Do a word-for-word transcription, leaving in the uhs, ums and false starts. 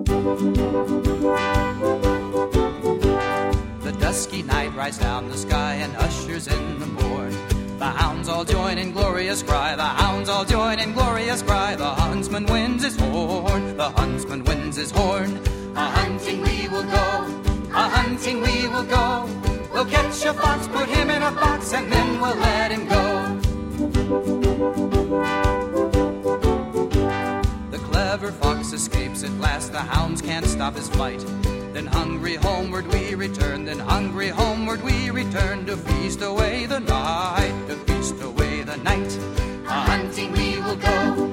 The dusky night rides down the sky and ushers in the morn. The hounds all join in glorious cry, the hounds all join in glorious cry. The huntsman winds his horn, the huntsman winds his horn. A-hunting we will go, a-hunting we will go. We'll catch a fox, put him in a box, and then we'll let him go. The clever fox escapes at last, the hounds can't stop his flight. Then hungry homeward we return, then hungry homeward we return, to feast away the night, to feast away the night. A-hunting we will go,